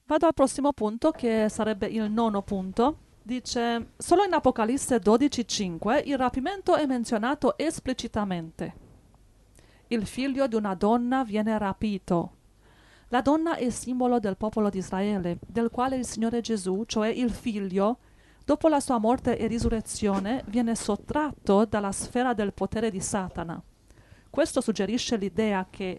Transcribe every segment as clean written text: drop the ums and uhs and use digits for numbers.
Vado al prossimo punto, che sarebbe il nono punto. Dice, solo in Apocalisse 12:5 il rapimento è menzionato esplicitamente. Il figlio di una donna viene rapito. La donna è simbolo del popolo di Israele, del quale il Signore Gesù, cioè il figlio, dopo la sua morte e risurrezione, viene sottratto dalla sfera del potere di Satana. Questo suggerisce l'idea che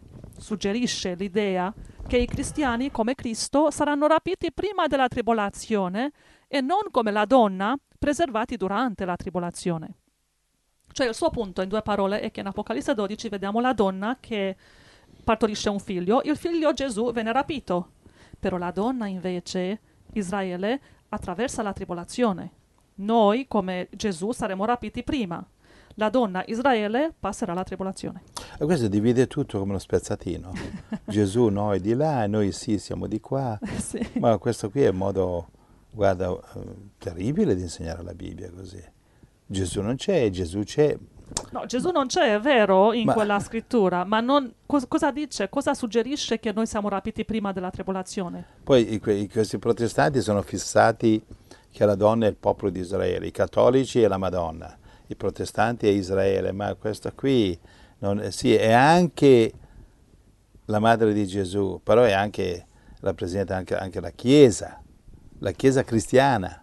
i cristiani, come Cristo, saranno rapiti prima della tribolazione e non come la donna, preservati durante la tribolazione. Cioè il suo punto, in due parole, è che in Apocalisse 12 vediamo la donna che partorisce un figlio, il figlio Gesù viene rapito, però la donna invece, Israele, attraversa la tribolazione. Noi, come Gesù, saremo rapiti prima. La donna, Israele, passerà la tribolazione. E questo divide tutto come uno spezzatino. Gesù noi di là, e noi sì siamo di qua. Sì. Ma questo qui è un modo, guarda, terribile di insegnare la Bibbia così. Gesù non c'è, Gesù c'è. No, Gesù non c'è, è vero, in Ma quella scrittura, ma cosa dice? Cosa suggerisce che noi siamo rapiti prima della tribolazione? poi questi protestanti sono fissati che la donna è il popolo di Israele, i cattolici è la Madonna, i protestanti è Israele, ma questa qui sì, è anche la madre di Gesù, però è anche, rappresenta anche la Chiesa cristiana,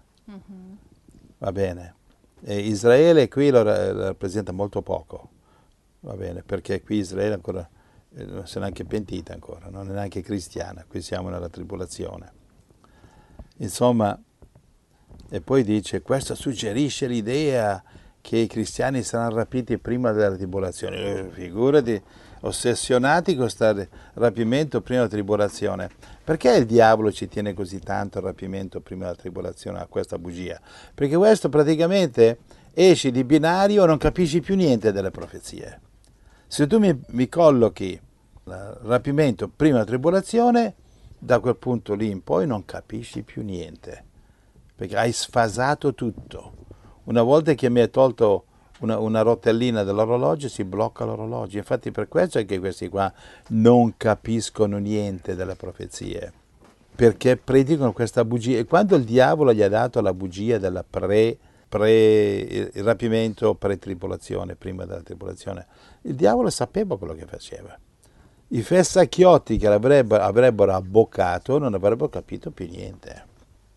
va bene. E Israele qui lo rappresenta molto poco, va bene, perché qui Israele ancora non si è neanche pentita ancora, non è neanche cristiana, qui siamo nella tribolazione. Insomma, e poi dice, questo suggerisce l'idea che i cristiani saranno rapiti prima della tribolazione. Figurati, ossessionati con questo rapimento prima della tribolazione. Perché il diavolo ci tiene così tanto al rapimento prima della tribolazione, a questa bugia? Perché questo praticamente esci di binario e non capisci più niente delle profezie. Se tu mi collochi il rapimento prima della tribolazione, da quel punto lì in poi non capisci più niente, perché hai sfasato tutto. Una volta che mi hai tolto una rotellina dell'orologio, si blocca l'orologio. Infatti per questo è che questi qua non capiscono niente delle profezie, perché predicano questa bugia. E quando il diavolo gli ha dato la bugia della il rapimento pre-tribolazione, prima della tribolazione, il diavolo sapeva quello che faceva. I fessacchiotti che avrebbero abboccato non avrebbero capito più niente.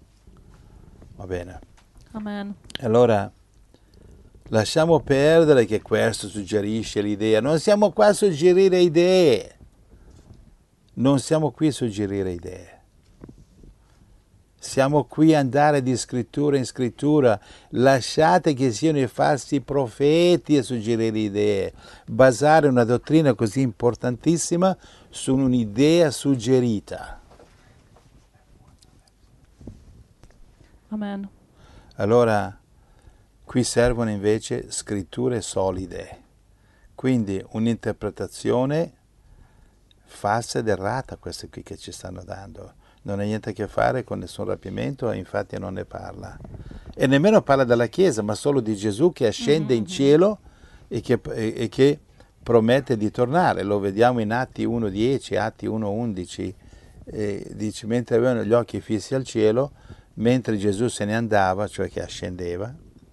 Va bene. Amen. Allora, lasciamo perdere che questo suggerisce l'idea. Non siamo qua a suggerire idee. Non siamo qui a suggerire idee. Siamo qui a andare di scrittura in scrittura. Lasciate che siano i falsi profeti a suggerire idee. Basare una dottrina così importantissima su un'idea suggerita. Amen. Allora, qui servono invece scritture solide. Quindi un'interpretazione falsa ed errata, queste qui che ci stanno dando. Non ha niente a che fare con nessun rapimento e infatti non ne parla. E nemmeno parla della Chiesa, ma solo di Gesù che ascende in cielo e che promette di tornare. Lo vediamo in Atti 1.10, Atti 1.11. Dice, mentre avevano gli occhi fissi al cielo, mentre Gesù se ne andava, cioè che ascendeva,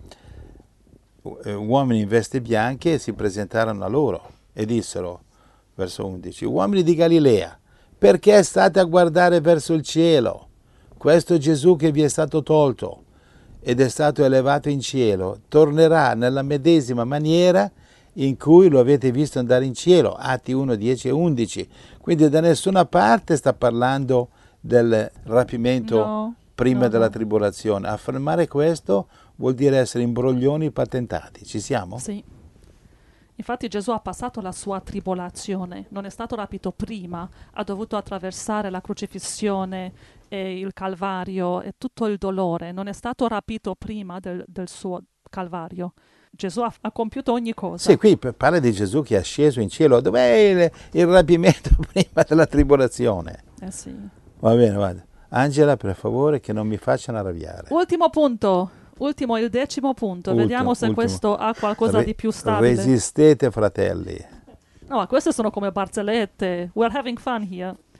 uomini in vesti bianche si presentarono a loro e dissero, verso 11, uomini di Galilea, perché state a guardare verso il cielo? Questo Gesù che vi è stato tolto ed è stato elevato in cielo tornerà nella medesima maniera in cui lo avete visto andare in cielo. Atti 1, 10 e 11. Quindi da nessuna parte sta parlando del rapimento prima della tribolazione. Affermare questo vuol dire essere imbroglioni patentati. Ci siamo? Sì. Infatti Gesù ha passato la sua tribolazione, non è stato rapito prima, ha dovuto attraversare la crocifissione e il Calvario e tutto il dolore, non è stato rapito prima del suo Calvario. Gesù ha compiuto ogni cosa. Sì, qui parla di Gesù che è sceso in cielo. Dov'è il rapimento prima della tribolazione? Sì. Va bene, vada. Angela, per favore, che non mi facciano arrabbiare. Ultimo punto. Ultimo, il 10° punto. Vediamo se questo ha qualcosa di più stabile. Resistete, fratelli. No, queste sono come barzellette. We're having fun here.